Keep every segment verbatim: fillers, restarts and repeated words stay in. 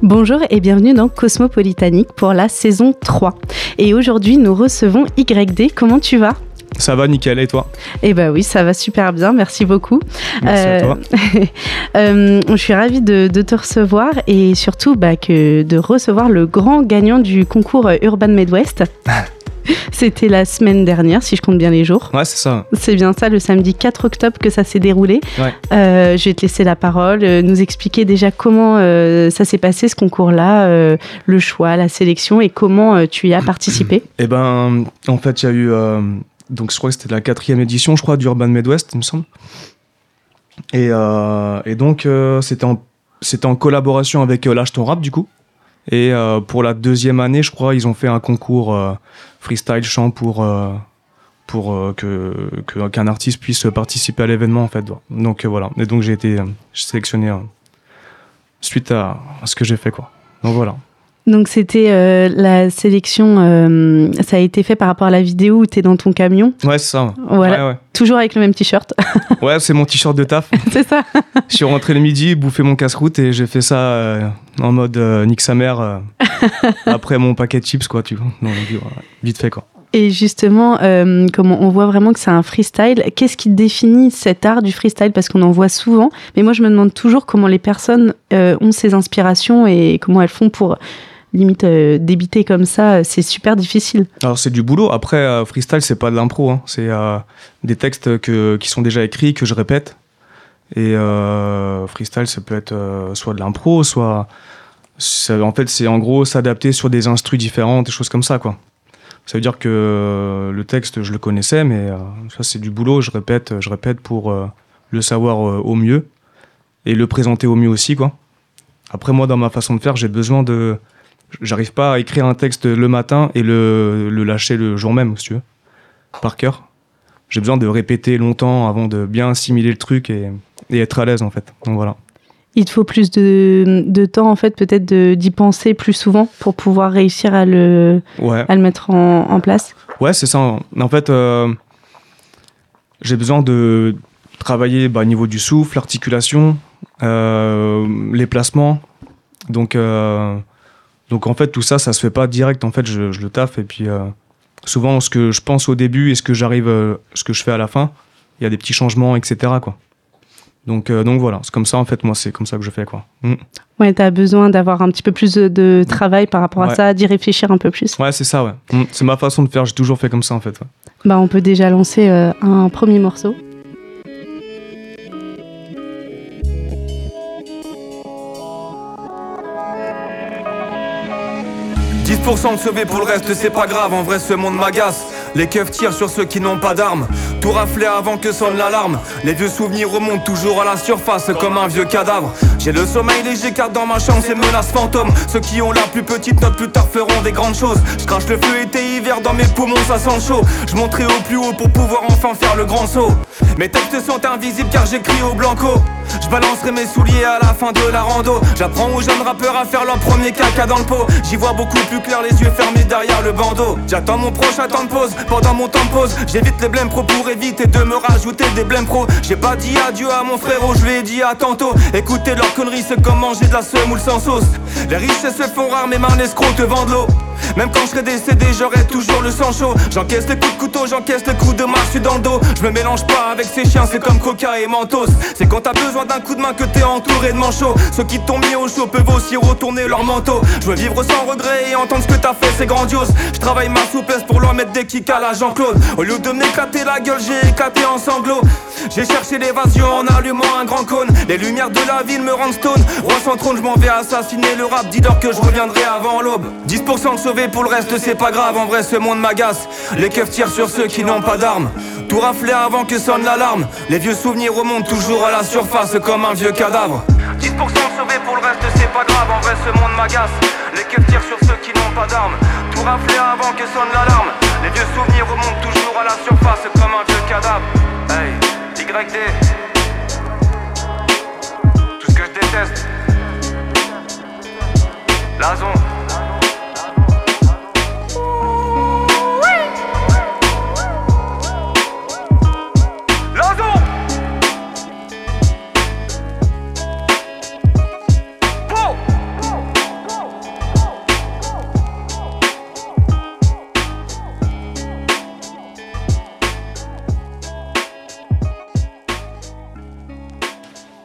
Bonjour et bienvenue dans Cosmopolitanique pour la saison trois. Et aujourd'hui, nous recevons Y D. Comment tu vas ? Ça va nickel, et toi ? Eh bien oui, ça va super bien, merci beaucoup. Merci euh, à toi. euh, je suis ravie de, de te recevoir et surtout bah, que de recevoir le grand gagnant du concours Urban Midwest. C'était la semaine dernière, si je compte bien les jours. Ouais, c'est ça. C'est bien ça, le samedi quatre octobre que ça s'est déroulé. Ouais. Euh, je vais te laisser la parole, euh, nous expliquer déjà comment euh, ça s'est passé ce concours-là, euh, le choix, la sélection et comment euh, tu y as participé. Eh ben, en fait, il y a eu... Euh, donc, je crois que c'était la quatrième édition, je crois, du Urban Midwest, il me semble. Et, euh, et donc, euh, c'était, en, c'était en collaboration avec euh, Lâche ton rap, du coup. Et euh, pour la deuxième année, je crois, ils ont fait un concours euh, freestyle chant pour, euh, pour euh, que, que, qu'un artiste puisse participer à l'événement, en fait. Donc euh, voilà. Et donc j'ai été euh, sélectionné euh, suite à, à ce que j'ai fait, quoi. Donc voilà. Donc c'était euh, la sélection, euh, ça a été fait par rapport à la vidéo où tu es dans ton camion. Ouais, c'est ça. Voilà. Ouais, ouais. Toujours avec le même t-shirt. Ouais, c'est mon t-shirt de taf. C'est ça. Je suis rentré le midi, bouffé mon casse-croûte et j'ai fait ça euh, en mode euh, nique sa mère euh, après mon paquet de chips, quoi, tu vois. Non, vite fait, quoi. Et justement, euh, comme on voit vraiment que c'est un freestyle, qu'est-ce qui définit cet art du freestyle ? Parce qu'on en voit souvent, mais moi je me demande toujours comment les personnes euh, ont ces inspirations et comment elles font pour limite euh, débiter comme ça, c'est super difficile. Alors c'est du boulot, après euh, freestyle c'est pas de l'impro, hein. C'est euh, des textes que, qui sont déjà écrits, que je répète. Et euh, freestyle ça peut être euh, soit de l'impro, soit... Ça, en fait c'est en gros s'adapter sur des instrus différents, des choses comme ça, quoi. Ça veut dire que euh, le texte, je le connaissais, mais euh, ça, c'est du boulot. Je répète, je répète pour euh, le savoir euh, au mieux et le présenter au mieux aussi, quoi. Après, moi, dans ma façon de faire, j'ai besoin de... J'arrive pas à écrire un texte le matin et le, le lâcher le jour même, si tu veux, par cœur. J'ai besoin de répéter longtemps avant de bien assimiler le truc et, et être à l'aise, en fait. Donc, voilà. Il te faut plus de, de temps, en fait, peut-être de, d'y penser plus souvent pour pouvoir réussir à le, ouais. à le mettre en, en place. Ouais, c'est ça. En fait, euh, j'ai besoin de travailler bah, au niveau du souffle, l'articulation, euh, les placements. Donc, euh, donc, en fait, tout ça, ça se fait pas direct. En fait, je, je le taffe. Et puis, euh, souvent, ce que je pense au début et ce que j'arrive, euh, ce que je fais à la fin, il y a des petits changements, et cetera, quoi. Donc, euh, donc voilà, c'est comme ça en fait, moi c'est comme ça que je fais, quoi. Mm. Ouais, t'as besoin d'avoir un petit peu plus de, de travail par rapport à ouais. ça, d'y réfléchir un peu plus. Ouais, c'est ça, ouais. Mm. C'est ma façon de faire, j'ai toujours fait comme ça en fait. Ouais. Bah, on peut déjà lancer euh, un premier morceau. dix pour cent de sauvé pour le reste, c'est pas grave, en vrai ce monde m'agace. Les keufs tirent sur ceux qui n'ont pas d'armes. Tout rafler avant que sonne l'alarme. Les vieux souvenirs remontent toujours à la surface comme un vieux cadavre. J'ai le sommeil léger car dans ma chambre c'est menaces fantômes. Ceux qui ont la plus petite note plus tard feront des grandes choses. Je crache le feu été hiver dans mes poumons, ça sent chaud. Je monterai au plus haut pour pouvoir enfin faire le grand saut. Mes textes sont invisibles car j'écris au blanco. Je balancerai mes souliers à la fin de la rando. J'apprends aux jeunes rappeurs à faire leur premier caca dans le pot. J'y vois beaucoup plus clair, les yeux fermés derrière le bandeau. J'attends mon prochain temps de pause, pendant mon temps de pause j'évite les blèmes pro pour éviter de me rajouter des blèmes pro. J'ai pas dit adieu à mon frérot, je lui ai dit à tantôt. Écoutez leurs conneries, c'est comme manger de la semoule sans sauce. Les richesses se font rares, mais mains escrocs te vendent l'eau. Même quand je serai décédé, j'aurai toujours le sang chaud. J'encaisse les coups de couteau, j'encaisse les coups de massue dans le dos. Je me mélange pas avec ces chiens, c'est comme Coca et Mentos. C'est quand t'as besoin d'un coup de main que t'es entouré de manchots. Ceux qui t'ont mis au chaud peuvent aussi retourner leur manteau. Je veux vivre sans regret et entendre ce que t'as fait, c'est grandiose. Je travaille ma souplesse pour leur mettre des kicks à la Jean-Claude. Au lieu de m'éclater la gueule, j'ai éclaté en sanglots. J'ai cherché l'évasion en allumant un grand cône. Les lumières de la ville me rendent stone. Roi sans trône, je m'en vais assassiner le rap. Dis-leur que je reviendrai avant l'aube. dix pour cent de sauvés pour le reste, c'est pas grave. En vrai, ce monde m'agace. Les keufs tirent sur ceux qui n'ont pas d'armes. Tout rafler avant que sonne l'alarme. Les vieux souvenirs remontent toujours à la surface comme un vieux cadavre. dix pour cent de sauvés pour le reste, c'est pas grave. En vrai, ce monde m'agace. Les keufs tirent sur ceux qui n'ont pas d'armes. Tout rafler avant que sonne l'alarme. Les vieux souvenirs remontent toujours à la surface comme un vieux cadavre. Hey, Y D. Tout ce que je déteste. Lazon.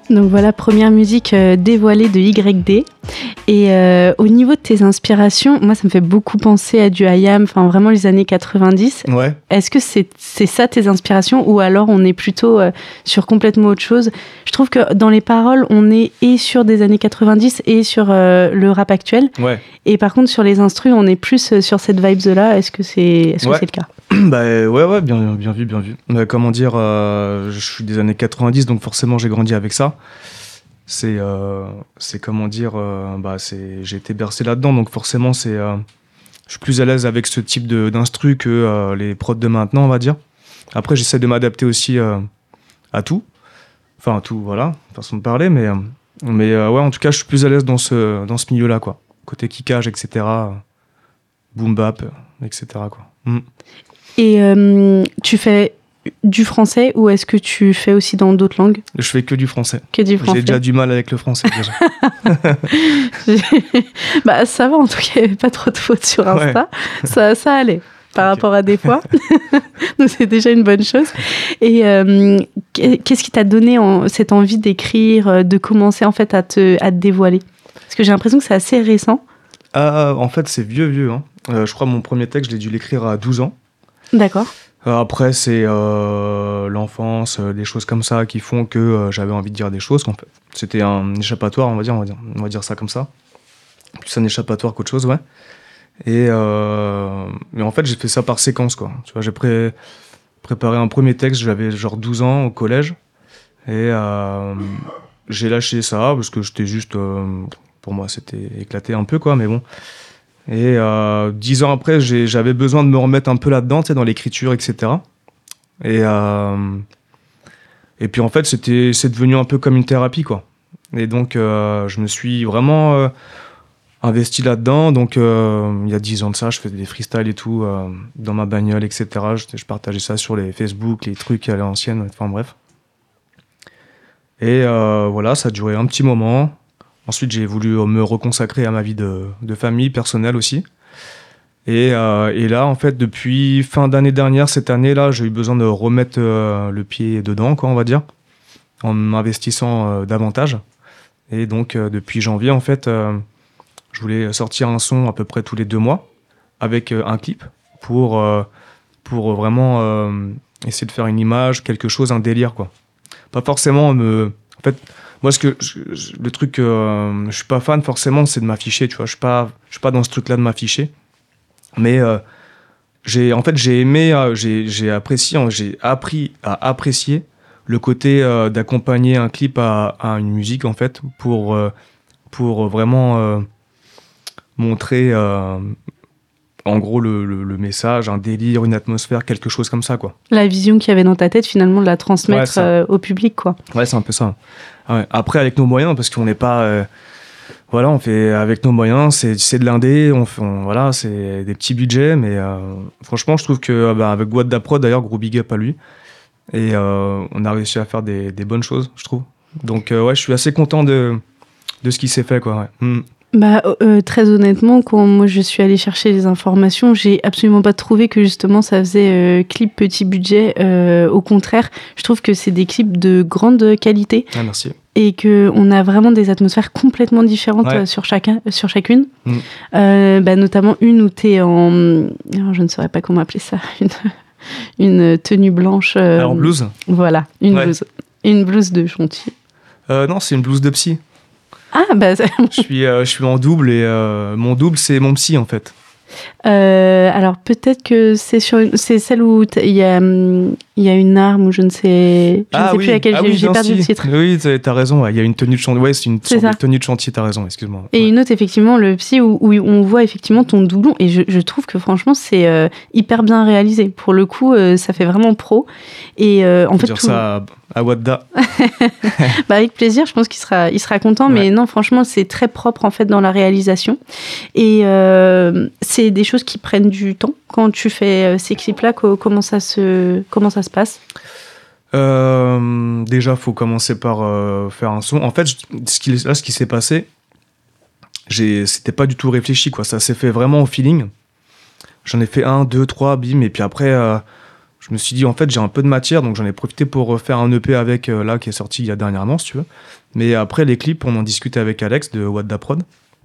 Donc voilà, première musique euh, dévoilée de Y D. Et euh, au niveau de tes inspirations, moi ça me fait beaucoup penser à du I A M, enfin vraiment les années quatre-vingt-dix. Ouais. Est-ce que c'est, c'est ça tes inspirations ou alors on est plutôt euh, sur complètement autre chose? Je trouve que dans les paroles, on est et sur des années quatre-vingt-dix et sur euh, le rap actuel. Ouais. Et par contre sur les instrus, on est plus sur cette vibes-là. Est-ce que c'est, est-ce Ouais. que c'est le cas? Bah ouais, ouais, bien, bien vu, bien vu. Bah, comment dire, euh, je suis des années quatre-vingt-dix, donc forcément j'ai grandi avec ça. C'est, euh, c'est comment dire, euh, bah c'est, j'ai été bercé là-dedans, donc forcément c'est, euh, je suis plus à l'aise avec ce type de, d'instru que euh, les prods de maintenant, on va dire. Après, j'essaie de m'adapter aussi euh, à tout, enfin à tout, voilà, façon de parler, mais, euh, mais euh, ouais, en tout cas, je suis plus à l'aise dans ce, dans ce milieu-là, quoi. Côté kickage, et cetera, boom bap, et cetera, quoi. Mm. Et euh, tu fais du français ou est-ce que tu fais aussi dans d'autres langues? Je fais que du français. Que du français. J'ai déjà du mal avec le français déjà. Bah ça va, en tout cas, il n'y avait pas trop de fautes sur Insta. Ouais. Ça, ça allait par okay. rapport à des fois. Donc c'est déjà une bonne chose. Et euh, qu'est-ce qui t'a donné en, cette envie d'écrire, de commencer en fait à te, à te dévoiler? Parce que j'ai l'impression que c'est assez récent. Euh, en fait, c'est vieux, vieux. Hein. Euh, je crois que mon premier texte, je l'ai dû l'écrire à douze ans. D'accord. Après, c'est euh, l'enfance, euh, des choses comme ça qui font que euh, j'avais envie de dire des choses. En fait. C'était un échappatoire, on va dire, on va dire, on va dire ça comme ça. Plus un échappatoire qu'autre chose, ouais. Et euh, mais en fait, j'ai fait ça par séquence, quoi. Tu vois, j'ai pré- préparé un premier texte, j'avais genre douze ans au collège, et euh, j'ai lâché ça parce que j'étais juste, euh, pour moi, c'était éclaté un peu, quoi. Mais bon. Et euh, dix ans après, j'ai, j'avais besoin de me remettre un peu là-dedans, tu sais, dans l'écriture, et cetera. Et, euh, et puis en fait, c'était, c'est devenu un peu comme une thérapie, quoi. Et donc, euh, je me suis vraiment euh, investi là-dedans. Donc, euh, il y a dix ans de ça, je faisais des freestyles et tout, euh, dans ma bagnole, et cetera. Je, je partageais ça sur les Facebook, les trucs à l'ancienne, enfin bref. Et euh, voilà, ça a duré un petit moment. Ensuite, j'ai voulu me reconsacrer à ma vie de, de famille, personnelle aussi. Et, euh, et là, en fait, depuis fin d'année dernière, cette année-là, j'ai eu besoin de remettre euh, le pied dedans, quoi, on va dire, en m'investissant euh, davantage. Et donc, euh, depuis janvier, en fait, euh, je voulais sortir un son à peu près tous les deux mois, avec euh, un clip, pour, euh, pour vraiment euh, essayer de faire une image, quelque chose, un délire, quoi. Pas forcément me... En fait... Moi, ce que, je, je, le truc que euh, je suis pas fan, forcément, c'est de m'afficher, tu vois. Je suis pas, je suis pas dans ce truc-là de m'afficher. Mais euh, j'ai, en fait, j'ai aimé, euh, j'ai, j'ai apprécié, j'ai appris à apprécier le côté euh, d'accompagner un clip à, à une musique, en fait, pour, euh, pour vraiment euh, montrer, euh, en gros, le, le, le message, un délire, une atmosphère, quelque chose comme ça, quoi. La vision qu'il y avait dans ta tête, finalement, de la transmettre ouais, euh, au public, quoi. Ouais, c'est un peu ça. Ouais. Après, avec nos moyens, parce qu'on n'est pas... Euh, voilà, on fait avec nos moyens, c'est, c'est de l'indé, on fait, on, voilà, c'est des petits budgets, mais euh, franchement, je trouve que bah, avec Wadda Prod, d'ailleurs, gros big up à lui, et euh, on a réussi à faire des, des bonnes choses, je trouve. Donc, euh, ouais, je suis assez content de, de ce qui s'est fait, quoi. Ouais. Mm. Bah, euh, très honnêtement, quand moi je suis allée chercher les informations, j'ai absolument pas trouvé que justement ça faisait euh, clip petit budget. Euh, au contraire, je trouve que c'est des clips de grande qualité. Ah, merci. Et qu'on a vraiment des atmosphères complètement différentes ouais. sur, chacun, sur chacune. Mm. Euh, bah, notamment une où t'es en... Alors, je ne saurais pas comment appeler ça. Une, une tenue blanche. Euh, en blouse. Voilà, une ouais. blouse. Une blouse de chantier. Euh, non, c'est une blouse de psy. Ah, bah... je, suis, euh, je suis en double et euh, mon double, c'est mon psy, en fait. Euh, alors, peut-être que c'est, sur une, c'est celle où il y a, y a une arme ou je ne sais, je ah, ne sais oui. plus à laquelle ah, j'ai, oui, j'ai perdu si. le titre. Oui, t'as, t'as raison. Il y a une tenue de chantier. Ouais, c'est une c'est sorte de tenue de chantier, t'as raison, excuse-moi. Et ouais. une autre, effectivement, le psy, où, où on voit effectivement ton doublon. Et je, je trouve que franchement, c'est euh, hyper bien réalisé. Pour le coup, euh, ça fait vraiment pro. Et euh, en Faut fait, dire tout... ça à, à Wadda. bah, avec plaisir, je pense qu'il sera, il sera content. Ouais. Mais non, franchement, c'est très propre en fait dans la réalisation. Et euh, c'est des choses qui prennent du temps. Quand tu fais ces clips-là, comment ça se, comment ça se passe ? euh, Déjà, il faut commencer par euh, faire un son. En fait, ce qui, là, ce qui s'est passé, j'ai, c'était pas du tout réfléchi, quoi. Ça s'est fait vraiment au feeling. J'en ai fait un, deux, trois, bim, et puis après, euh, je me suis dit, en fait, j'ai un peu de matière, donc j'en ai profité pour faire un E P avec, euh, là, qui est sorti il y a dernièrement, si tu veux. Mais après, les clips, on en discutait avec Alex de What Da Prod.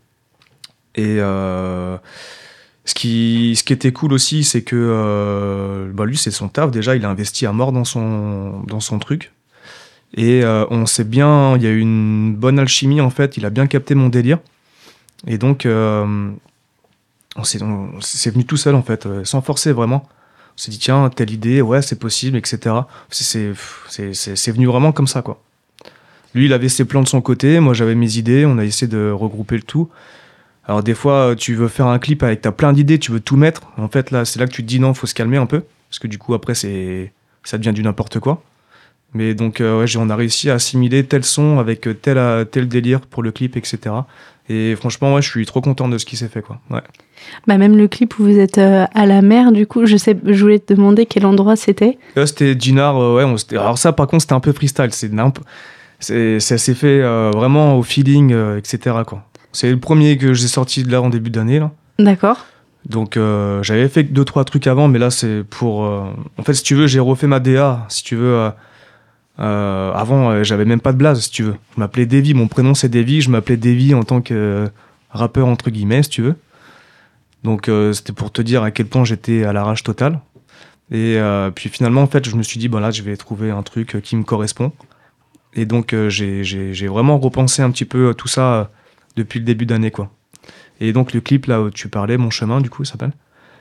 Et euh, ce, qui, ce qui était cool aussi, c'est que euh, bah lui, c'est son taf. Déjà, il a investi à mort dans son, dans son truc. Et euh, on sait bien, il y a eu une bonne alchimie, en fait. Il a bien capté mon délire. Et donc, euh, on s'est, on, c'est venu tout seul, en fait, euh, sans forcer vraiment. On s'est dit, tiens, telle idée, ouais, c'est possible, et cetera. C'est, c'est, c'est, c'est venu vraiment comme ça, quoi. Lui, il avait ses plans de son côté, moi, j'avais mes idées, on a essayé de regrouper le tout. Alors, des fois, tu veux faire un clip avec, t'as plein d'idées, tu veux tout mettre. En fait, là, c'est là que tu te dis, non, faut se calmer un peu. Parce que du coup, après, c'est, ça devient du n'importe quoi. Mais donc, euh, ouais, on a réussi à assimiler tel son avec tel, tel délire pour le clip, et cetera. Et franchement, ouais, je suis trop content de ce qui s'est fait, quoi. Ouais. Bah même le clip où vous êtes euh, à la mer, du coup, je sais, je voulais te demander quel endroit c'était. Là, c'était Dinard, euh, ouais. On, c'était... Alors ça, par contre, c'était un peu freestyle. C'est n'importe... C'est, ça s'est fait euh, vraiment au feeling, euh, et cetera, quoi. C'est le premier que j'ai sorti de là en début d'année, là. D'accord. Donc, euh, j'avais fait deux, trois trucs avant, mais là, c'est pour... Euh... En fait, si tu veux, j'ai refait ma D A, si tu veux... Euh... Euh, avant, euh, j'avais même pas de blase, si tu veux. Je m'appelais Davy, mon prénom c'est Davy, je m'appelais Davy en tant que euh, rappeur, entre guillemets, si tu veux. Donc, euh, c'était pour te dire à quel point j'étais à l'arrache totale. Et euh, puis finalement, en fait, je me suis dit, bon là, je vais trouver un truc qui me correspond. Et donc, euh, j'ai, j'ai, j'ai vraiment repensé un petit peu tout ça euh, depuis le début d'année, quoi. Et donc, le clip, là où tu parlais, Mon Chemin, du coup, il s'appelle.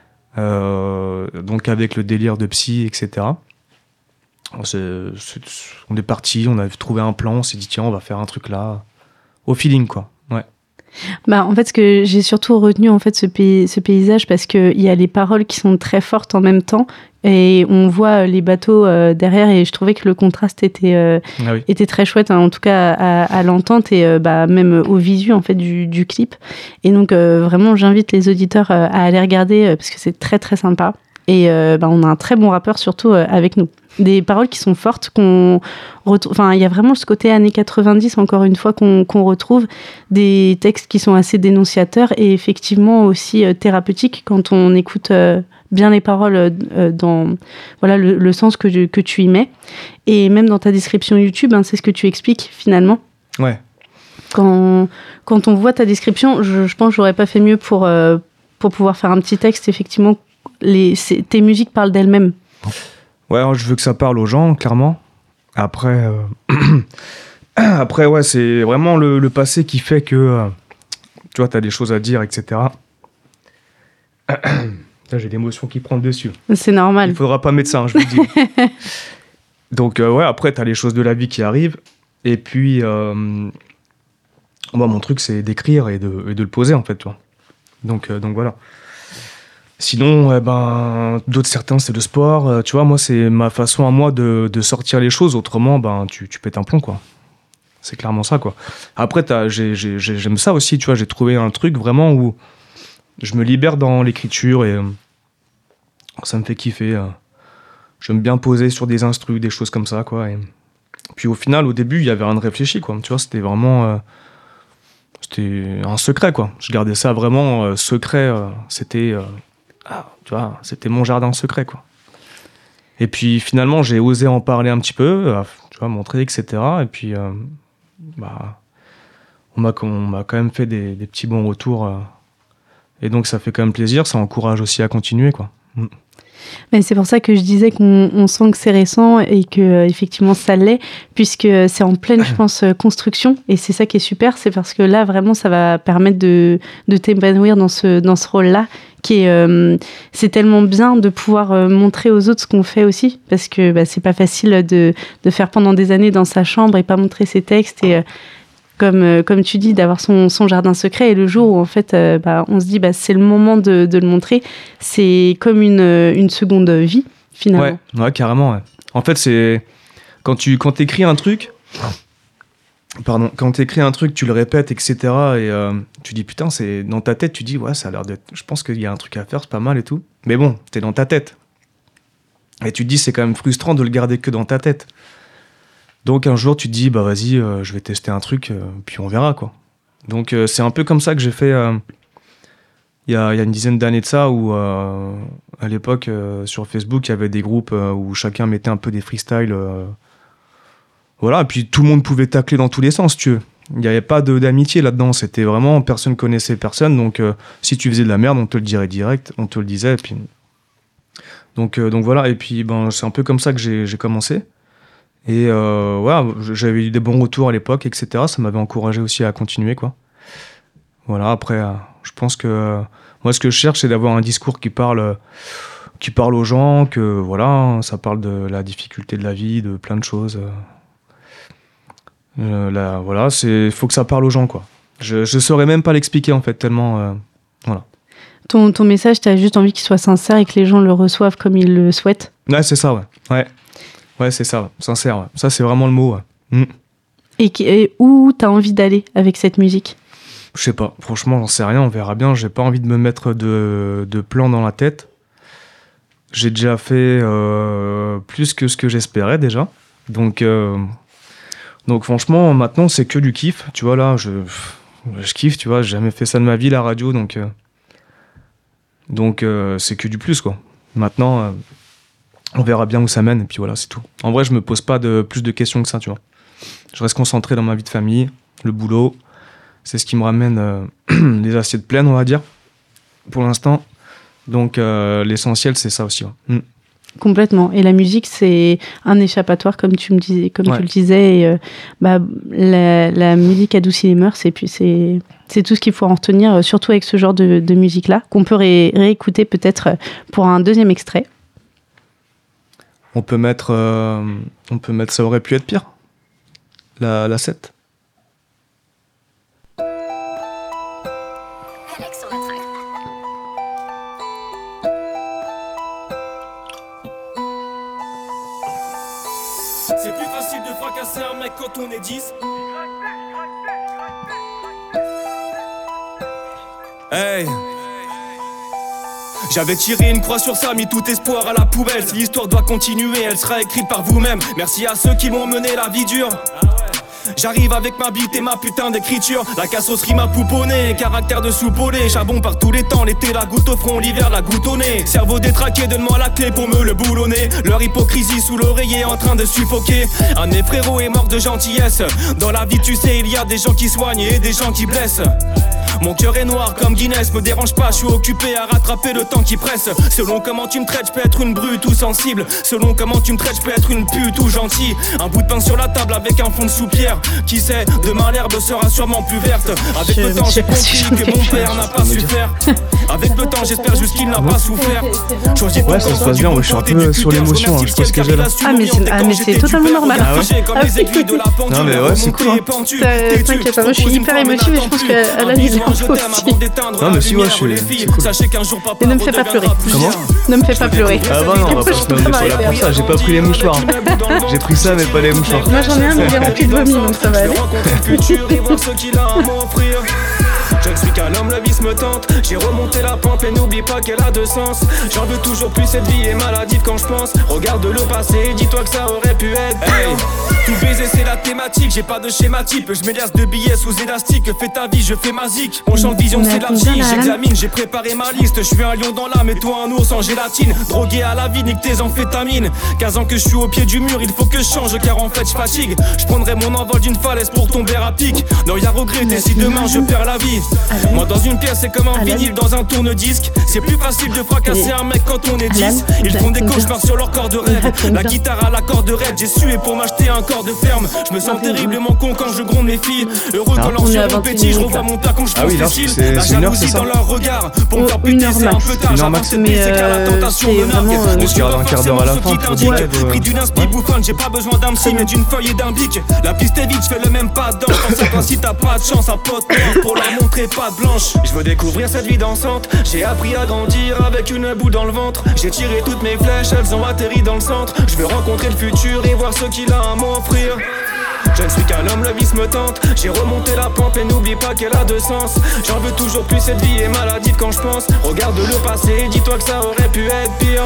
Euh, donc, avec le délire de psy, et cetera. C'est, c'est, on est parti, on a trouvé un plan, on s'est dit, tiens, on va faire un truc là. Au feeling, quoi. Ouais. Bah, en fait, ce que j'ai surtout retenu, en fait, ce, pays, ce paysage, parce qu'il y a les paroles qui sont très fortes en même temps, et on voit les bateaux euh, derrière, et je trouvais que le contraste était, euh, ah oui. était très chouette, hein, en tout cas à, à l'entente, et euh, bah, même au visu, en fait, du, du clip. Et donc, euh, vraiment, j'invite les auditeurs euh, à aller regarder, euh, parce que c'est très, très sympa. Et euh, bah, on a un très bon rappeur, surtout euh, avec nous. Des paroles qui sont fortes, qu'on retrouve. Enfin, il y a vraiment ce côté années quatre-vingt-dix, encore une fois, qu'on, qu'on retrouve. Des textes qui sont assez dénonciateurs et effectivement aussi euh, thérapeutiques quand on écoute euh, bien les paroles euh, dans voilà, le, le sens que, que tu y mets. Et même dans ta description YouTube, hein, c'est ce que tu expliques finalement. Ouais. Quand, quand on voit ta description, je, je pense que j'aurais pas fait mieux pour, euh, pour pouvoir faire un petit texte, effectivement. Les, tes musiques parlent d'elles-mêmes. Ouais, je veux que ça parle aux gens, clairement. Après, euh... après ouais, c'est vraiment le, le passé qui fait que, euh, tu vois, t'as des choses à dire, et cetera. Là, j'ai l'émotion qui prend le dessus. C'est normal. Il faudra pas mettre ça, hein, je vous le dis. Donc, euh, ouais, après, t'as les choses de la vie qui arrivent. Et puis, euh... moi, mon truc, c'est d'écrire et de, et de le poser, en fait, tu vois. Donc, euh, donc voilà. Sinon, eh ben, d'autres certains, c'est le sport. Euh, tu vois, moi, c'est ma façon à moi de, de sortir les choses. Autrement, ben, tu, tu pètes un plomb, quoi. C'est clairement ça, quoi. Après, t'as, j'ai, j'ai, j'aime ça aussi, tu vois. J'ai trouvé un truc vraiment où je me libère dans l'écriture et euh, ça me fait kiffer. Euh. J'aime bien poser sur des instrus, des choses comme ça, quoi. Et puis au final, au début, il y avait rien de réfléchi, quoi. Tu vois, c'était vraiment... Euh, c'était un secret, quoi. Je gardais ça vraiment euh, secret. Euh, c'était... Euh, Ah, tu vois, c'était mon jardin secret, quoi. Et puis finalement, j'ai osé en parler un petit peu, euh, tu vois, montrer, et cetera. Et puis, euh, bah, on m'a, on m'a quand même fait des, des petits bons retours. Euh, et donc, ça fait quand même plaisir, ça encourage aussi à continuer, quoi. Mm. Mais c'est pour ça que je disais qu'on on sent que c'est récent et que euh, effectivement ça l'est, puisque c'est en pleine, je pense, construction. Et c'est ça qui est super, c'est parce que là, vraiment, ça va permettre de, de t'épanouir dans ce, dans ce rôle-là. Qui est, euh, c'est tellement bien de pouvoir euh, montrer aux autres ce qu'on fait aussi, parce que bah, c'est pas facile de, de faire pendant des années dans sa chambre et pas montrer ses textes et euh, comme, euh, comme tu dis, d'avoir son, son jardin secret. Et le jour où en fait, euh, bah, on se dit bah, c'est le moment de, de le montrer, c'est comme une, une seconde vie finalement. Ouais, ouais, carrément. Ouais. En fait, c'est quand tu quand t'écris un truc. Pardon, quand t'écris un truc, tu le répètes, et cetera. Et euh, tu dis, putain, c'est dans ta tête, tu dis, ouais, ça a l'air d'être. Je pense qu'il y a un truc à faire, c'est pas mal et tout. Mais bon, t'es dans ta tête. Et tu te dis, c'est quand même frustrant de le garder que dans ta tête. Donc un jour, tu te dis, bah vas-y, euh, je vais tester un truc, euh, puis on verra, quoi. Donc euh, c'est un peu comme ça que j'ai fait. Euh, Il y a, il y a une dizaine d'années de ça où, euh, à l'époque, euh, sur Facebook, il y avait des groupes euh, où chacun mettait un peu des freestyles. Euh, voilà, et puis tout le monde pouvait tacler dans tous les sens, si tu veux. Il n'y avait pas de, d'amitié là-dedans, c'était vraiment, personne connaissait personne, donc euh, si tu faisais de la merde, on te le dirait direct, on te le disait, et puis... Donc, euh, donc voilà, et puis ben, c'est un peu comme ça que j'ai, j'ai commencé. Et euh, voilà, j'avais eu des bons retours à l'époque, et cetera. Ça m'avait encouragé aussi à continuer, quoi. Voilà, après, euh, je pense que... Euh, moi, ce que je cherche, c'est d'avoir un discours qui parle, euh, qui parle aux gens, que voilà, ça parle de la difficulté de la vie, de plein de choses... Euh. Euh, là, voilà, c'est faut que ça parle aux gens, quoi. Je je saurais même pas l'expliquer en fait tellement euh, voilà. Ton ton message, t'as juste envie qu'il soit sincère et que les gens le reçoivent comme ils le souhaitent. Ouais, c'est ça, ouais, ouais, ouais, c'est ça, ouais. Sincère. Ouais. Ça, c'est vraiment le mot. Ouais. Mm. Et, qui, et où t'as envie d'aller avec cette musique? Je sais pas. Franchement, j'en sais rien. On verra bien. J'ai pas envie de me mettre de de plans dans la tête. J'ai déjà fait euh, plus que ce que j'espérais déjà. Donc euh, Donc franchement, maintenant, c'est que du kiff. Tu vois, là, je, je kiffe, tu vois. J'ai jamais fait ça de ma vie, la radio. Donc, euh, donc euh, c'est que du plus, quoi. Maintenant, euh, on verra bien où ça mène. Et puis voilà, c'est tout. En vrai, je me pose pas de, plus de questions que ça, tu vois. Je reste concentré dans ma vie de famille, le boulot. C'est ce qui me ramène euh, les assiettes pleines, on va dire, pour l'instant. Donc, euh, l'essentiel, c'est ça aussi. Ouais. Mm. Complètement. Et la musique, c'est un échappatoire, comme tu me disais, comme Ouais. tu le disais. Et, euh, bah, la, la musique adoucit les mœurs, et puis c'est, c'est tout ce qu'il faut en retenir, surtout avec ce genre de, de musique-là, qu'on peut ré, réécouter peut-être pour un deuxième extrait. On peut mettre, euh, on peut mettre ça aurait pu être pire. La, la sept. C'est plus facile de fracasser un mec quand on est dix. Hey. J'avais tiré une croix sur ça, mis tout espoir à la poubelle. Si l'histoire doit continuer, elle sera écrite par vous-même. Merci à ceux qui m'ont mené la vie dure. J'arrive avec ma bite et ma putain d'écriture. La cassosserie m'a pouponné, caractère de soupe au lait. Charbon par tous les temps, l'été la goutte au front, l'hiver la goutte au nez. Cerveau détraqué, donne-moi la clé pour me le boulonner. Leur hypocrisie sous l'oreiller en train de suffoquer. Un de mes frérots est mort de gentillesse. Dans la vie tu sais il y a des gens qui soignent et des gens qui blessent. Mon cœur est noir comme Guinness, me dérange pas, je suis occupé à rattraper le temps qui presse. Selon comment tu me traites, je peux être une brute ou sensible. Selon comment tu me traites, je peux être une pute ou gentil. Un bout de pain sur la table avec un fond de soupière. Qui sait, demain l'herbe sera sûrement plus verte. Avec Je- le temps je sais j'ai pas si compris j'en que ai mon fait. père n'a pas su faire. Avec le temps j'espère juste qu'il n'a pas souffert. Choisis ton Ouais, ça se camp, passe du bien, bon ouais, je suis un côté peu du sur cul, l'émotion, je hein, je pense que j'ai là. Ah, mais c'est- ah, mais c'est totalement normal. Comme Ah, les aiguilles de la pendule, Non, mais ouais, c'est cool, hein. T'as- t'inquiète pas, moi, je suis hyper émotive et je pense qu'elle a les infos aussi. Non, mais si, ouais, je suis- c'est cool. Sachez qu'un jour papa Et ne me fais pas pleurer. Comment ? Ne me fais pas pleurer. Ah bah non, on va pas se mettre sur la pour ça, j'ai pas pris les mouchoirs. J'ai pris ça, mais pas les mouchoirs. Moi j'en ai un, mais il est rempli de vomi, donc ça va aller. Je ne suis qu'un homme, le vice me tente. J'ai remonté la pente et n'oublie pas qu'elle a deux sens. J'en veux toujours plus, cette vie est maladive quand je pense. Regarde le passé, dis-toi que ça aurait pu être hey. Tout baiser c'est la thématique, j'ai pas de schéma type. Je m'élasse de billets sous élastique. Fais ta vie, je fais ma zik. Mon champ de vision On est à s'élargit, combien, là, Alan j'examine, j'ai préparé ma liste. Je suis un lion dans l'âme et toi un ours en gélatine. Drogué à la vie, nique tes amphétamines. quinze ans que je suis au pied du mur, il faut que je change car en fait je fatigue. Je prendrai mon envol d'une falaise pour tomber à pic. Non y'a regretter si demain je perds la vie. Moi dans une pièce c'est comme un vinyle dans un tourne-disque. C'est plus facile de fracasser un mec quand on est dix. Ils font des cauchemars sur leur corps de rêve. La guitare à la corde raide, j'ai sué pour m'acheter un corps de ferme. Je me sens terriblement con quand je gronde mes filles. Heureux quand leurs yeux pétillent, je revois mon père quand je Ah oui, pense là, les cils. c'est- La c'est une heure, jalousie c'est ça dans leur regard. Pour me Oh, faire une péter heure c'est un max. peu tard. Une heure J'avance max. de Mais, baiser car la euh, tentation c'est me nargue. vraiment, euh, Le On se garde un quart d'heure à la fin pour dire Ouais. que- Pris d'une inspi bouffonne, j'ai pas besoin d'un psy mais d'une feuille et d'un bic. La piste est vide, je fais le même pas dedans. Quand c'est toi si t'as pas de chance, un pote pour la montrer pas de blanche. Je veux découvrir cette vie dansante. J'ai appris à grandir avec une boule dans le ventre. J'ai tiré toutes mes flèches, elles ont atterri dans le centre. Je veux rencontrer le futur et voir ce qu'il a à m'offrir. Je ne suis qu'un homme, le vice me tente. J'ai remonté la pente et n'oublie pas qu'elle a deux sens. J'en veux toujours plus, cette vie est maladive quand je pense. Regarde le passé, dis-toi que ça aurait pu être pire.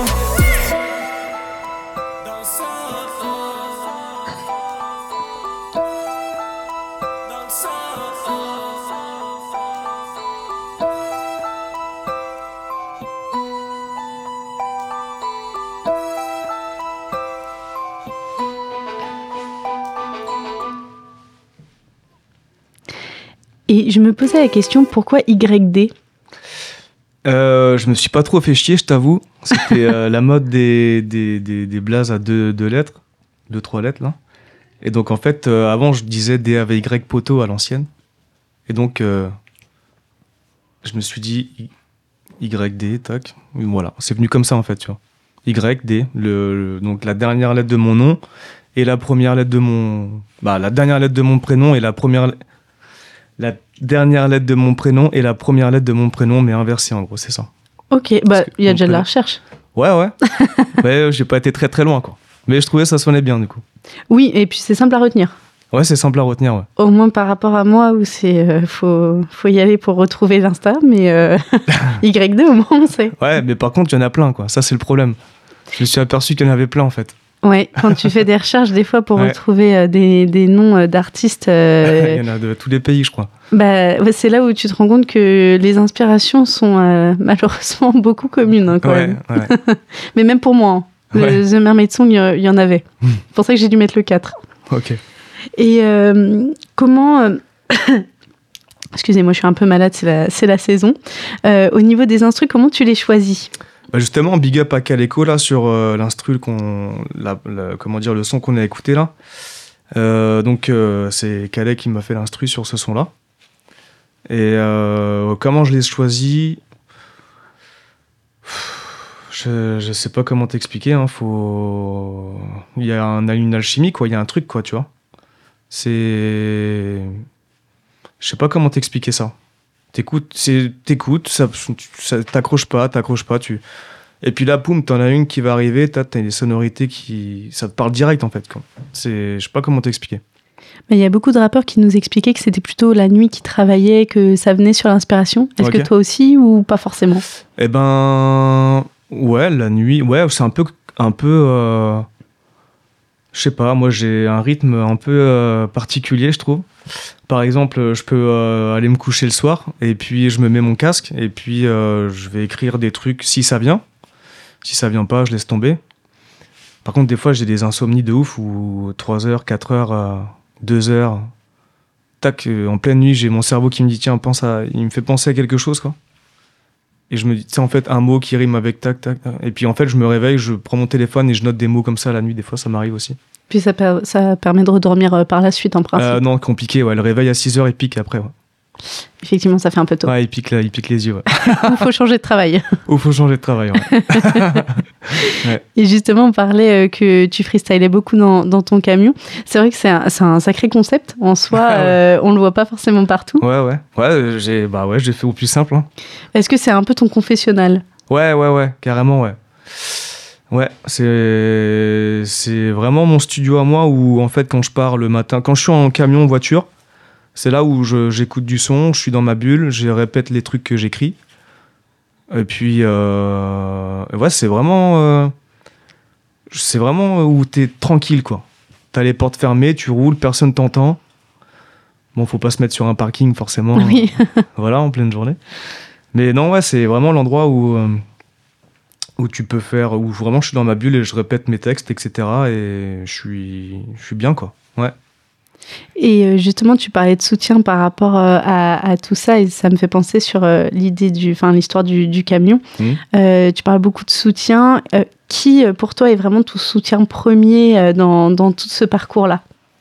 Et je me posais la question, pourquoi Y D ? Euh, je me suis pas trop fait chier, je t'avoue. C'était euh, la mode des, des, des, des blazes à deux, deux lettres, deux, trois lettres, là. Et donc, en fait, euh, avant, je disais D avec Y poteau à l'ancienne. Et donc, euh, je me suis dit Y D, tac. Et voilà, c'est venu comme ça, en fait, tu vois. Y D, le, le, donc la dernière lettre de mon nom et la première lettre de mon... Bah, la dernière lettre de mon prénom et la première... La dernière lettre de mon prénom et la première lettre de mon prénom, mais inversée, en gros, c'est ça. Ok, bah, il y a déjà de la recherche. Ouais, ouais. Mais j'ai pas été très très loin, quoi. Mais je trouvais que ça sonnait bien, du coup. Oui, et puis c'est simple à retenir. Ouais, c'est simple à retenir, ouais. Au moins par rapport à moi, où c'est euh, faut, faut y aller pour retrouver l'Insta, mais euh, Y D, au moins, on sait. Ouais, mais par contre, il y en a plein, quoi. Ça, c'est le problème. Je me suis aperçu qu'il y en avait plein, en fait. Ouais, quand tu fais des recherches, des fois, pour ouais. retrouver euh, des, des noms euh, d'artistes... Euh, il y en a de tous les pays, je crois. Bah, c'est là où tu te rends compte que les inspirations sont euh, malheureusement beaucoup communes, hein, quand ouais, même. Ouais. Mais même pour moi, hein. Ouais. Le The Mermaid Song, il y en avait. C'est pour ça que j'ai dû mettre le quatre. Ok. Et euh, comment... Euh... Excusez-moi, je suis un peu malade, c'est la, c'est la saison. Euh, au niveau des instrus, comment tu les choisis ? Bah justement, big up à Caleco là sur euh, l'instru qu'on, la, la, comment dire, le son qu'on a écouté là. Euh, donc euh, c'est Calais qui m'a fait l'instru sur ce son-là. Et euh, comment je l'ai choisi ? Je je sais pas comment t'expliquer. Hein, faut, il y a un, une alchimie quoi, il y a un truc quoi, tu vois. C'est, je sais pas comment t'expliquer ça. T'écoutes, c'est, t'écoutes, ça, ça t'accroche pas, t'accroche pas, tu... Et puis là, poum, t'en as une qui va arriver, t'as, t'as des sonorités qui... Ça te parle direct, en fait. Quoi. C'est... Je sais pas comment t'expliquer. Il y a beaucoup de rappeurs qui nous expliquaient que c'était plutôt la nuit qui travaillait, que ça venait sur l'inspiration. Est-ce okay. que toi aussi, ou pas forcément ? Eh ben... Ouais, la nuit... Ouais, c'est un peu... Un peu euh... Je sais pas, moi, j'ai un rythme un peu euh, particulier, je trouve. Par exemple, je peux euh, aller me coucher le soir et puis je me mets mon casque et puis euh, je vais écrire des trucs si ça vient. Si ça vient pas, je laisse tomber. Par contre, des fois, j'ai des insomnies de ouf où trois heures, quatre heures, euh, deux heures, tac, euh, en pleine nuit, j'ai mon cerveau qui me dit tiens, pense à... il me fait penser à quelque chose, quoi. Et je me dis, c'est en fait un mot qui rime avec tac, tac, tac. Et puis en fait, je me réveille, je prends mon téléphone et je note des mots comme ça la nuit. Des fois, ça m'arrive aussi. Puis ça, per- ça permet de redormir par la suite, en principe. Euh, non, compliqué, ouais. Le réveil à six heures, il pique après, ouais. Effectivement, ça fait un peu tôt. Ouais, il pique, là, il pique les yeux, ouais. Ou faut changer de travail. Ou faut changer de travail, ouais. Ouais. Et justement, on parlait que tu freestylais beaucoup dans, dans ton camion. C'est vrai que c'est un, c'est un sacré concept. En soi, ouais. euh, on le voit pas forcément partout. Ouais, ouais. Ouais, j'ai, bah ouais, j'ai fait au plus simple. Hein. Est-ce que c'est un peu ton confessionnal ? Ouais, ouais, ouais, carrément, ouais. Ouais, c'est, c'est vraiment mon studio à moi où, en fait, quand je pars le matin, quand je suis en camion, en voiture, c'est là où je, j'écoute du son, je suis dans ma bulle, je répète les trucs que j'écris. Et puis, euh, ouais, c'est vraiment, euh, c'est vraiment où t'es tranquille, quoi. T'as les portes fermées, tu roules, personne t'entend. Bon, faut pas se mettre sur un parking, forcément. Oui. Voilà, en pleine journée. Mais non, ouais, c'est vraiment l'endroit où... Euh, où tu peux faire, où vraiment je suis dans ma bulle et je répète mes textes, et cetera. Et je suis, je suis bien, quoi. Ouais. Et justement, tu parlais de soutien par rapport à, à tout ça, et ça me fait penser sur l'idée du, enfin l'histoire du, du camion. Mmh. Euh, tu parles beaucoup de soutien. Euh, qui, pour toi, est vraiment ton soutien premier dans, dans tout ce parcours-là ?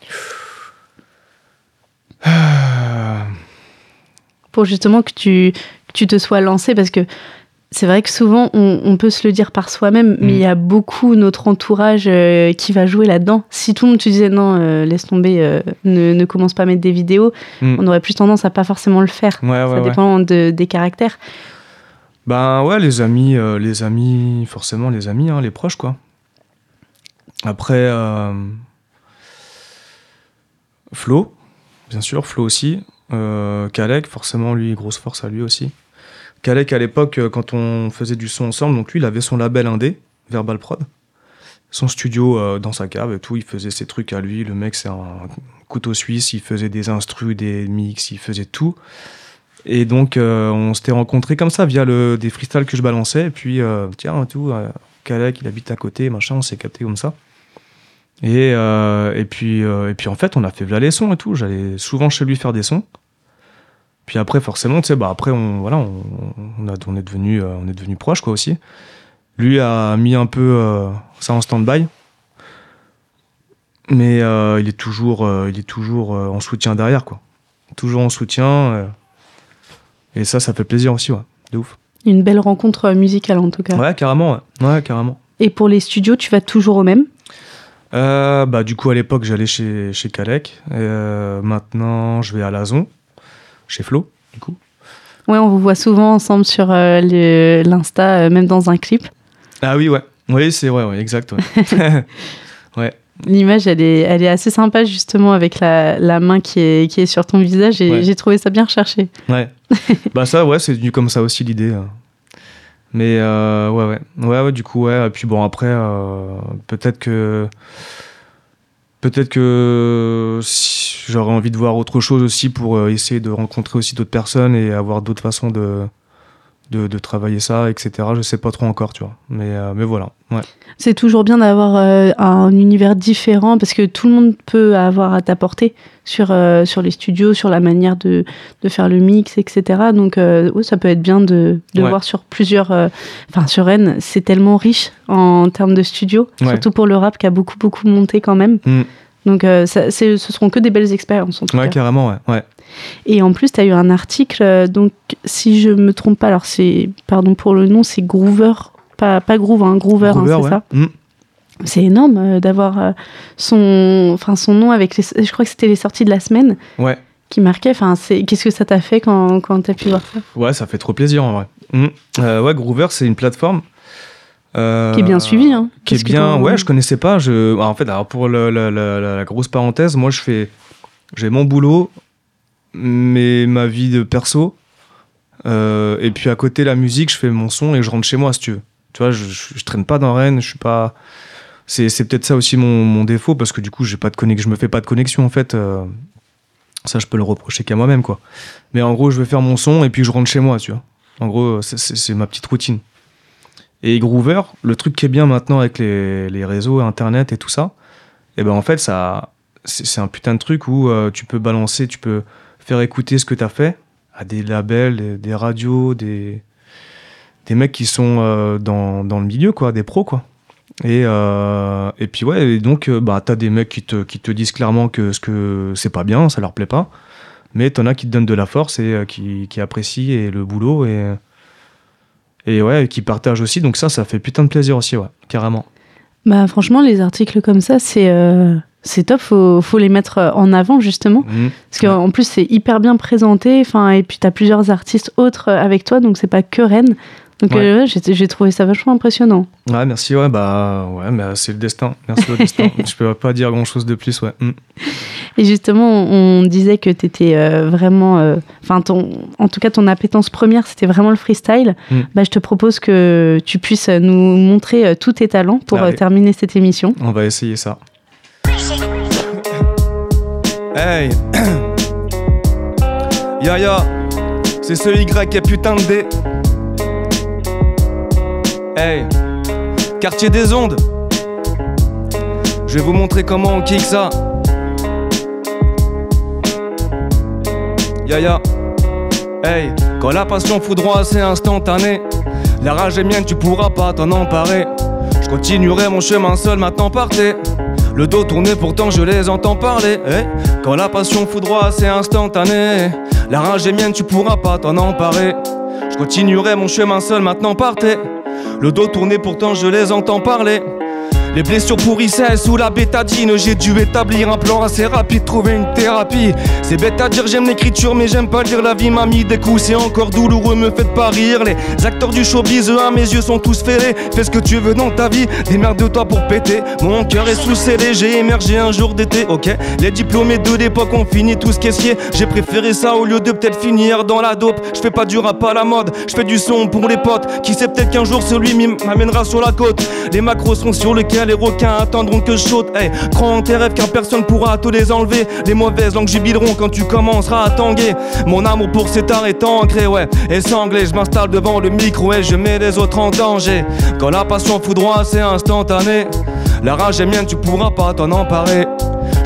Pour justement que tu, que tu te sois lancé, parce que c'est vrai que souvent, on, on peut se le dire par soi-même, mmh. mais il y a beaucoup notre entourage euh, qui va jouer là-dedans. Si tout le monde te disait non, euh, laisse tomber, euh, ne, ne commence pas à mettre des vidéos, mmh. on aurait plus tendance à pas forcément le faire. Ouais, ouais, ça dépend ouais. de, des caractères. Ben ouais, les amis, euh, les amis, forcément les amis, hein, les proches, quoi. Après, euh... Flo, bien sûr, Flo aussi. Euh, Kalek, forcément, lui, grosse force à lui aussi. Kalek, à l'époque, quand on faisait du son ensemble, donc lui, il avait son label indé, Verbal Prod, son studio euh, dans sa cave et tout, il faisait ses trucs à lui, le mec, c'est un couteau suisse, il faisait des instrus, des mix, il faisait tout. Et donc, euh, on s'était rencontrés comme ça, via le, des freestyles que je balançais, et puis, euh, tiens, tout, euh, Kalek, il habite à côté, machin, on s'est capté comme ça. Et, euh, et, puis, euh, et puis, en fait, on a fait v'là les sons et tout, j'allais souvent chez lui faire des sons. Puis après, forcément, tu sais, bah après, on, voilà, on, on, a, on est devenu, euh, on est devenu proche, quoi, aussi. Lui a mis un peu euh, ça en stand-by, mais euh, il est toujours, euh, il est toujours euh, en soutien derrière, quoi. Toujours en soutien, euh, et ça, ça fait plaisir aussi, ouais, de ouf. Une belle rencontre musicale, en tout cas. Ouais, carrément, ouais, ouais carrément. Et pour les studios, tu vas toujours au même ? euh, Bah, du coup, à l'époque, j'allais chez, chez Calec. Euh, maintenant, je vais à Lazon. Chez Flo, du coup. Ouais, on vous voit souvent ensemble sur euh, le, l'Insta, euh, même dans un clip. Ah oui, ouais. Oui, c'est vrai, ouais, exact. Ouais. Ouais. L'image, elle est, elle est assez sympa, justement, avec la, la main qui est, qui est sur ton visage, et ouais. J'ai trouvé ça bien recherché. Ouais. Bah ça, ouais, c'est venu comme ça aussi, l'idée. Mais euh, ouais, ouais. Ouais, ouais, du coup, ouais. Et puis bon, après, euh, peut-être que... Peut-être que si j'aurais envie de voir autre chose aussi pour essayer de rencontrer aussi d'autres personnes et avoir d'autres façons de, de, de travailler ça, et cetera. Je sais pas trop encore, tu vois. Mais, euh, mais voilà, ouais. C'est toujours bien d'avoir euh, un univers différent parce que tout le monde peut avoir à t'apporter sur, euh, sur les studios, sur la manière de, de faire le mix, et cetera. Donc, euh, ouais, ça peut être bien de, de ouais. voir sur plusieurs... Enfin, euh, sur Rennes, c'est tellement riche en termes de studios, ouais. surtout pour le rap qui a beaucoup, beaucoup monté quand même. Mm. Donc, euh, ça, c'est, ce seront que des belles expériences, en tout ouais, cas. Ouais, carrément, ouais. ouais. Et en plus, tu as eu un article, euh, donc, si je me trompe pas, alors c'est... Pardon pour le nom, c'est Groover... Pas, pas Groove, hein, Groover, Groover hein, c'est ouais. ça mmh. C'est énorme euh, d'avoir euh, son, enfin, son nom avec les... Je crois que c'était les sorties de la semaine ouais. qui marquaient. Enfin, c'est... Qu'est-ce que ça t'a fait quand, quand t'as pu voir ça ? Ouais, ça fait trop plaisir en vrai. Mmh. Euh, ouais, Groover, c'est une plateforme... Euh, qui est bien suivie. Hein, qui est bien... Ouais, je connaissais pas. Je... Alors, en fait, alors pour le, le, le, la grosse parenthèse, moi, je fais... J'ai mon boulot, mais ma vie de perso... Euh, et puis à côté la musique, je fais mon son et je rentre chez moi si tu veux. Tu vois, je, je, je traîne pas dans Rennes, je suis pas. C'est, c'est peut-être ça aussi mon, mon défaut parce que du coup, j'ai pas de connexion, je me fais pas de connexion en fait. Euh, ça, je peux le reprocher qu'à moi-même quoi. Mais en gros, je vais faire mon son et puis je rentre chez moi, tu vois. En gros, c'est, c'est, c'est ma petite routine. Et Groover, le truc qui est bien maintenant avec les, les réseaux, Internet et tout ça, et ben en fait, ça, c'est, c'est un putain de truc où euh, tu peux balancer, tu peux faire écouter ce que t'as fait à des labels, des, des radios, des, des mecs qui sont euh, dans, dans le milieu, quoi, des pros, quoi. Et, euh, et puis, ouais, et donc, euh, bah, t'as des mecs qui te, qui te disent clairement que, ce que c'est pas bien, ça leur plaît pas, mais t'en as qui te donnent de la force et euh, qui, qui apprécient et le boulot et, et ouais, et qui partagent aussi, donc ça, ça fait putain de plaisir aussi, ouais, carrément. Bah, franchement, les articles comme ça, c'est... Euh... C'est top, faut, faut les mettre en avant justement, mmh. parce qu'en ouais. plus c'est hyper bien présenté, enfin et puis t'as plusieurs artistes autres avec toi, donc c'est pas que Rennes. Donc ouais. euh, j'ai, j'ai trouvé ça vachement impressionnant. Ouais, merci, ouais, bah ouais, bah, c'est le destin, merci au destin. Je peux pas dire grand chose de plus, ouais. Mmh. Et justement, on disait que t'étais euh, vraiment, enfin, euh, en tout cas ton appétence première, c'était vraiment le freestyle. Mmh. Bah, je te propose que tu puisses nous montrer euh, tous tes talents pour euh, terminer cette émission. On va essayer ça. Hey Ya ya c'est ce Y qui est putain de D. Hey Quartier des ondes. Je vais vous montrer comment on kick ça. Ya ya Hey quand la passion foudroie c'est instantané. La rage est mienne tu pourras pas t'en emparer. Je continuerai mon chemin seul maintenant partez. Le dos tourné pourtant je les entends parler hey. Quand la passion foudroie c'est instantané. La rage est mienne tu pourras pas t'en emparer. Je continuerai mon chemin seul maintenant partez. Le dos tourné pourtant je les entends parler. Les blessures pourrissaient sous la bétadine. J'ai dû établir un plan assez rapide, trouver une thérapie. C'est bête à dire, j'aime l'écriture mais j'aime pas lire. La vie m'a mis des coups, c'est encore douloureux, me faites pas rire. Les acteurs du showbiz, eux à mes yeux sont tous fêlés. Fais ce que tu veux dans ta vie, démerde-toi pour péter. Mon cœur est sous scellé, j'ai émergé un jour d'été, ok. Les diplômés de l'époque ont fini tous caissiers. J'ai préféré ça au lieu de peut-être finir dans la dope. Je fais pas du rap à la mode, je fais du son pour les potes. Qui sait peut-être qu'un jour celui m'amènera sur la côte. Les macros sont sur lequel les requins attendront que je saute. Hey, crois en tes rêves car personne pourra te les enlever. Les mauvaises langues jubileront quand tu commenceras à tanguer. Mon amour pour cet art est ancré, ouais, et sanglé. Je m'installe devant le micro et je mets les autres en danger. Quand la passion foudroie c'est instantané. La rage est mienne tu pourras pas t'en emparer. Je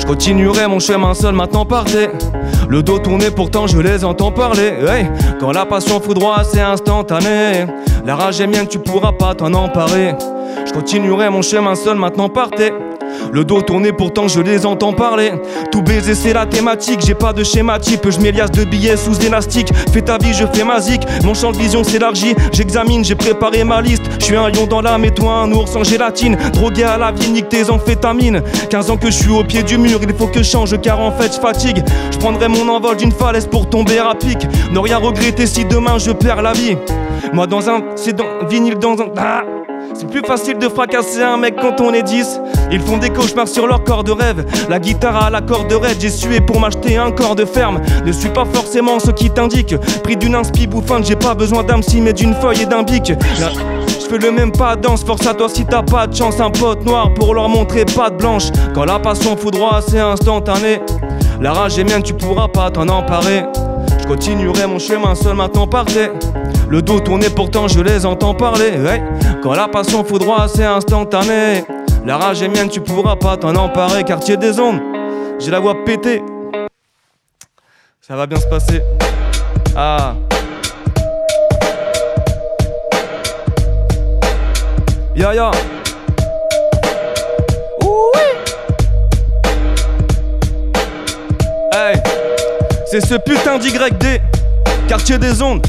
continuerai mon chemin seul maintenant partez. Le dos tourné pourtant je les entends parler. Hey, quand la passion foudroie c'est instantané. La rage est mienne tu pourras pas t'en emparer. Je continuerai mon chemin seul maintenant partez. Le dos tourné pourtant je les entends parler. Tout baiser c'est la thématique. J'ai pas de schéma type. Je m'éliasse de billets sous élastique. Fais ta vie je fais ma zik. Mon champ de vision s'élargit. J'examine j'ai préparé ma liste. Je suis un lion dans l'âme et toi un ours en gélatine. Drogué à la vie nique tes amphétamines. Quinze ans que je suis au pied du mur. Il faut que je change car en fait je fatigue. Je prendrai mon envol d'une falaise pour tomber à pic. Ne rien regretter si demain je perds la vie. Moi dans un... c'est dans... vinyle dans un... Ah, c'est plus facile de fracasser un mec quand on est dix. Ils font des cauchemars sur leur corps de rêve. La guitare à la corde raide. J'ai sué pour m'acheter un corps de ferme. Ne suis pas forcément ce qui t'indique. Pris d'une inspi bouffante. J'ai pas besoin d'un psy mais d'une feuille et d'un bic. Je fais le même pas danse. Force à toi si t'as pas de chance. Un pote noir pour leur montrer patte blanche. Quand la passion foudroie c'est instantané. La rage est mienne tu pourras pas t'en emparer. Je continuerai mon chemin seul maintenant partez. Le dos tourné pourtant je les entends parler. Hey, quand la passion foudroie c'est instantané. La rage est mienne tu pourras pas t'en emparer. Quartier des ondes, j'ai la voix pétée. Ça va bien se passer. Ah. Ya ya. Hey, c'est ce putain d'Y D. Quartier des ondes.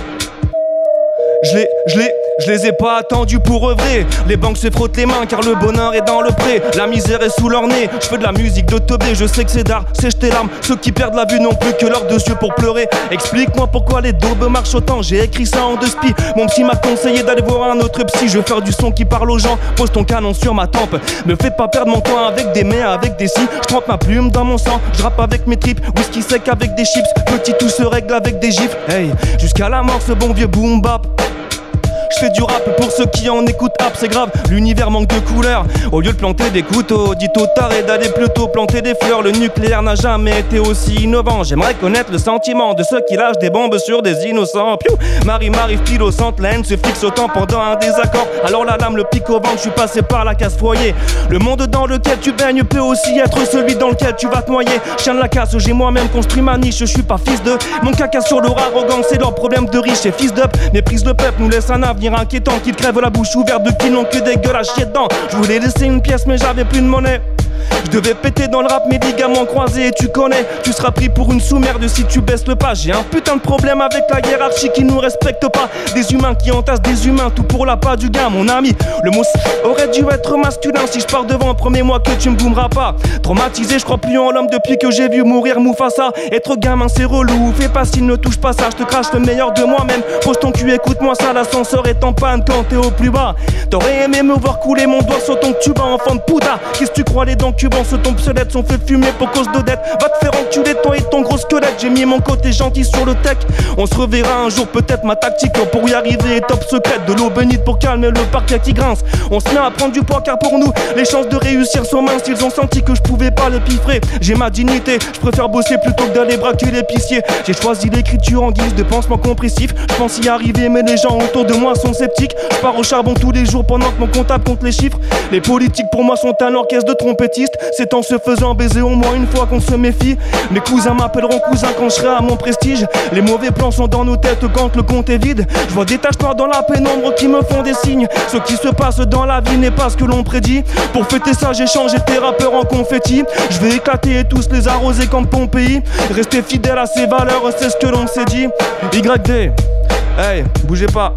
Je les, je les, je les ai pas attendus pour œuvrer. Les banques se frottent les mains car le bonheur est dans le pré. La misère est sous leur nez. Je fais de la musique de teubé. Je sais que c'est d'art, c'est jeter l'âme. Ceux qui perdent la vue n'ont plus que leurs deux yeux pour pleurer. Explique-moi pourquoi les daubes marchent autant. J'ai écrit ça en deux spi. Mon psy m'a conseillé d'aller voir un autre psy. Je veux faire du son qui parle aux gens. Pose ton canon sur ma tempe. Me fais pas perdre mon temps avec des mais, avec des si. Je trempe ma plume dans mon sang. Je rappe avec mes tripes. Whisky sec avec des chips. Petit tout se règle avec des gifs. Hey, jusqu'à la mort ce bon vieux boom bap. Je fais du rap pour ceux qui en écoutent rap, c'est grave, l'univers manque de couleurs. Au lieu de planter des couteaux, dites au taré d'aller plutôt planter des fleurs. Le nucléaire n'a jamais été aussi innovant. J'aimerais connaître le sentiment de ceux qui lâchent des bombes sur des innocents. Piou, Marie m'arrive innocente, la haine se fixe autant pendant un désaccord. Alors la lame le pique au ventre, je suis passé par la casse foyer. Le monde dans lequel tu baignes peut aussi être celui dans lequel tu vas te noyer. Chien de la casse, j'ai moi-même construit ma niche, je suis pas fils de. Mon caca sur leur arrogance, c'est leur problème de riche et fils d'up. Méprise le peuple, nous laisse un avenir inquiétant, qui te crève la bouche ouverte de qui n'ont que des gueules à chier dedans. Je voulais laisser une pièce mais j'avais plus de monnaie. Je devais péter dans le rap mes ligaments croisés et tu connais. Tu seras pris pour une sous-merde si tu baisses le pas. J'ai un putain de problème avec la hiérarchie qui nous respecte pas. Des humains qui entassent des humains, tout pour la part du gain mon ami. Le mot aurait dû être masculin. Si je pars devant, promets-moi que tu me boomeras pas. Traumatisé, je crois plus en l'homme depuis que j'ai vu mourir Mufasa. Être gamin c'est relou, fais pas s'il ne touche pas ça. Je te crache le meilleur de moi-même. Pose ton cul, écoute-moi ça, l'ascenseur est en panne quand t'es au plus bas. T'aurais aimé me voir couler mon doigt sur ton tuba, enfant de puta. Qu'est-ce que tu crois les dents cubans se tombent pseudettes, sont fait fumer pour cause de dette. Va te faire enculer toi et ton gros squelette. J'ai mis mon côté gentil sur le tech. On se reverra un jour peut-être, ma tactique pour y arriver est top secrète. De l'eau bénite pour calmer le parquet qui grince. On se met à prendre du poids car pour nous les chances de réussir sont minces. Ils ont senti que je pouvais pas les piffrer. J'ai ma dignité, je préfère bosser plutôt que d'aller braquer l'épicier. J'ai choisi l'écriture en guise de pansement compressif. Je pense y arriver mais les gens autour de moi sont sceptiques. Je pars au charbon tous les jours pendant que mon comptable compte les chiffres. Les politiques pour moi sont un orchestre de trompettistes. C'est en se faisant baiser au moins une fois qu'on se méfie. Mes cousins m'appelleront cousin quand je serai à mon prestige. Les mauvais plans sont dans nos têtes quand le compte est vide. Je vois des taches noires dans la pénombre qui me font des signes. Ce qui se passe dans la vie n'est pas ce que l'on prédit. Pour fêter ça j'ai changé tes rappeurs en confetti. Je vais éclater et tous les arroser comme Pompéi. Rester fidèle à ses valeurs c'est ce que l'on s'est dit. Y D, hey, bougez pas,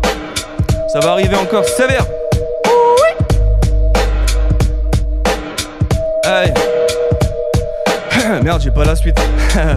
ça va arriver encore sévère. Hey. Merde, j'ai pas la suite.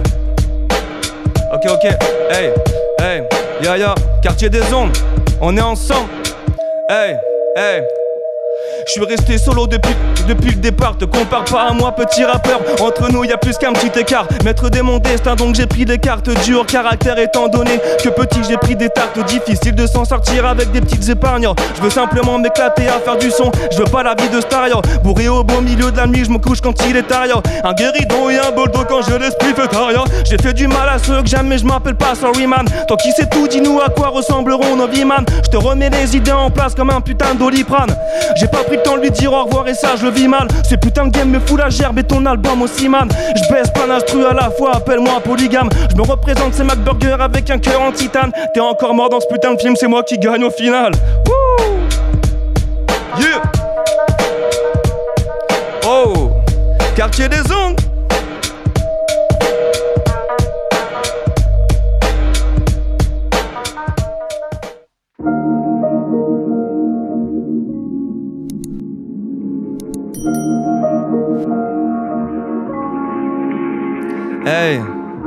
Ok, ok, hey, hey, ya ya, quartier des ondes, on est ensemble. Hey, hey. Je suis resté solo depuis, depuis le départ. Te compare pas à moi petit rappeur. Entre nous y'a plus qu'un petit écart. Maître de mon destin donc j'ai pris des cartes dures. Caractère étant donné que petit j'ai pris des tartes. Difficile de s'en sortir avec des petites épargnes. Je veux simplement m'éclater à faire du son. Je veux pas la vie de star. Bourré au beau milieu de la nuit, je me couche quand il est tard. Un guéridon et un boldo quand je l'esprit fait tard. J'ai fait du mal à ceux que j'aime mais je m'appelle pas sorry man. Toi qui sais tout, dis-nous à quoi ressembleront nos vies man. Je te remets les idées en place comme un putain d'Oliprane. J'ai pas pris plus le temps de lui dire au revoir et ça je le vis mal. Ce putain de game me fout la gerbe et ton album aussi man. Je baisse plein d'instru à la fois, appelle-moi polygame. Je me représente ces McBurger avec un cœur en titane. T'es encore mort dans ce putain de film, c'est moi qui gagne au final. Wouh. Yeah. Oh, quartier des ondes. Hey.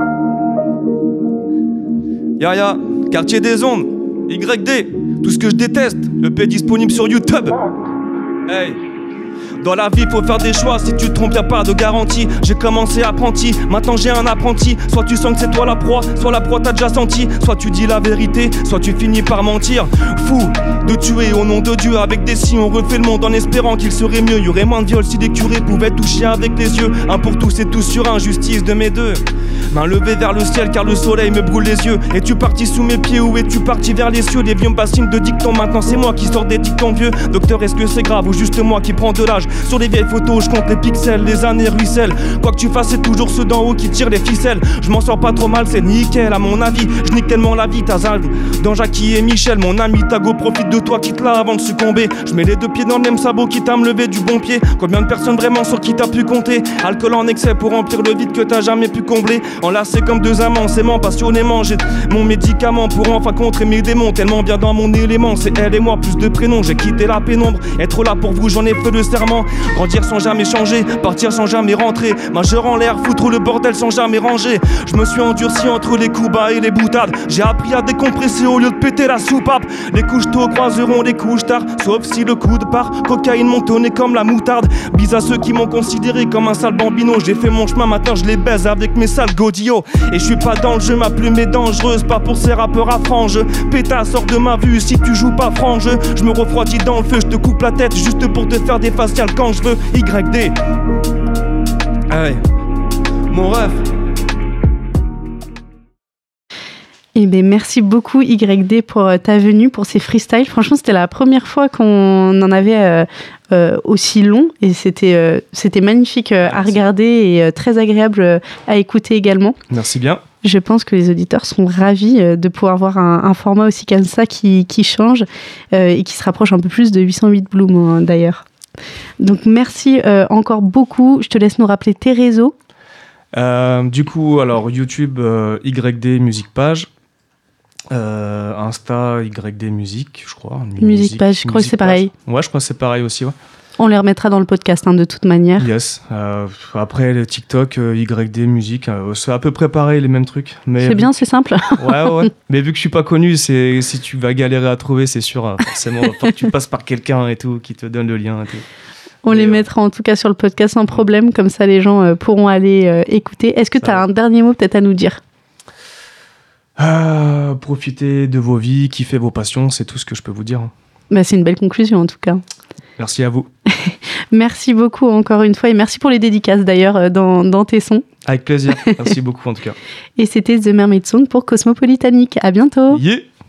Ya ya, quartier des ondes, Y D, tout ce que je déteste, le P disponible sur YouTube. Hey. Dans la vie faut faire des choix, si tu te trompes y'a pas de garantie. J'ai commencé apprenti, maintenant j'ai un apprenti. Soit tu sens que c'est toi la proie, soit la proie t'as déjà senti. Soit tu dis la vérité, soit tu finis par mentir. Fou de tuer au nom de Dieu, avec des si on refait le monde en espérant qu'il serait mieux. Y'aurait moins de viols si des curés pouvaient toucher avec les yeux. Un pour tous et tous sur un, justice de mes deux. Main levée vers le ciel car le soleil me brûle les yeux. Es-tu parti sous mes pieds ou es-tu parti vers les cieux? Les vieux me bassinent de dictons, maintenant c'est moi qui sors des dictons vieux. Docteur, est-ce que c'est grave ou juste moi qui prends de l'âge? Sur les vieilles photos je compte les pixels, les années ruissellent. Quoi que tu fasses c'est toujours ceux d'en haut qui tirent les ficelles. Je m'en sors pas trop mal, c'est nickel à mon avis. Je nique tellement la vie, t'as Zald dans Jackie et Michel. Mon ami Tago profite de toi, quitte là avant de succomber. Je mets les deux pieds dans le même sabot, quitte à me lever du bon pied. Combien de personnes vraiment sur qui t'as pu compter? Alcool en excès pour remplir le vide que t'as jamais pu combler. Enlacé comme deux amants, s'aimant passionnément. J'ai mon médicament pour enfin contrer mes démons. Tellement bien dans mon élément, c'est elle et moi plus de prénoms. J'ai quitté la pénombre, être là pour vous j'en ai fait le serment. Grandir sans jamais changer, partir sans jamais rentrer. Majeur en l'air, foutre le bordel sans jamais ranger. Je me suis endurci entre les coups bas et les boutades. J'ai appris à décompresser au lieu de péter la soupape. Les couches tôt croiseront les couches tard, sauf si le coup de part. Cocaïne montonnée comme la moutarde. Bise à ceux qui m'ont considéré comme un sale bambino. J'ai fait mon chemin, maintenant je les baise avec mes sales godillots. Et je suis pas dans le jeu, ma plume est dangereuse. Pas pour ces rappeurs à frange. Péta, sors de ma vue si tu joues pas frange. Je me refroidis dans le feu, je te coupe la tête juste pour te faire des faciales quand je veux. Y D. Hey, mon rêve. Eh ben, merci beaucoup Y D pour ta venue, pour ces freestyles. Franchement, c'était la première fois qu'on en avait euh, euh, aussi long et c'était, euh, c'était magnifique euh, à regarder et euh, très agréable euh, à écouter également. Merci bien. Je pense que les auditeurs seront ravis euh, de pouvoir voir un, un format aussi comme ça qui, qui change euh, et qui se rapproche un peu plus de huit cent huit Bloom hein, d'ailleurs. Donc merci euh, encore beaucoup. Je te laisse nous rappeler tes réseaux. Euh, du coup, alors YouTube, euh, Y D Musique Page. Euh, Insta, Y D Musique, je crois. Musique, musique Page, je crois que c'est page. Pareil. Ouais, je crois que c'est pareil aussi, ouais. On les remettra dans le podcast hein, de toute manière. Yes. Euh, après, le TikTok, euh, Y D Musique, euh, c'est à peu près pareil, les mêmes trucs. Mais c'est bien, c'est simple. Ouais, ouais. Mais vu que je suis pas connu, c'est, si tu vas galérer à trouver, c'est sûr, hein, forcément. Faut que tu passes par quelqu'un et tout, qui te donne le lien et tout. On et les euh... mettra en tout cas sur le podcast sans problème, comme ça les gens euh, pourront aller euh, écouter. Est-ce que tu as un dernier mot peut-être à nous dire ? euh, Profitez de vos vies, kiffez vos passions, c'est tout ce que je peux vous dire. Bah, c'est une belle conclusion en tout cas. Merci à vous. Merci beaucoup encore une fois et merci pour les dédicaces d'ailleurs dans, dans tes sons. Avec plaisir, merci beaucoup en tout cas. Et c'était The Mermaid Song pour Cosmopolitanique. À bientôt. Yeah.